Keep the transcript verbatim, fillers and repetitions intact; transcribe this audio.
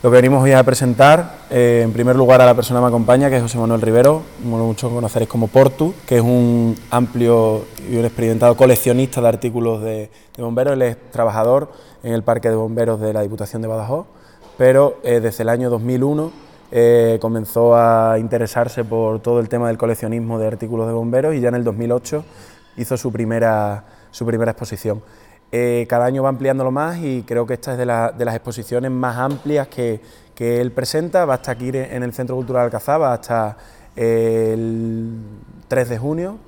Lo que venimos hoy a presentar, eh, en primer lugar a la persona que me acompaña, que es José Manuel Rivero, como muchos conoceréis como Portu, que es un amplio y un experimentado coleccionista de artículos de, de bomberos. Él es trabajador en el Parque de Bomberos de la Diputación de Badajoz, pero eh, desde el año dos mil uno eh, comenzó a interesarse por todo el tema del coleccionismo de artículos de bomberos y ya en el dos mil ocho hizo su primera, su primera exposición. Eh, cada año va ampliándolo más y creo que esta es de, la, de las exposiciones más amplias que, que él presenta. Va hasta aquí en el Centro Cultural Alcazaba hasta eh, el tres de junio,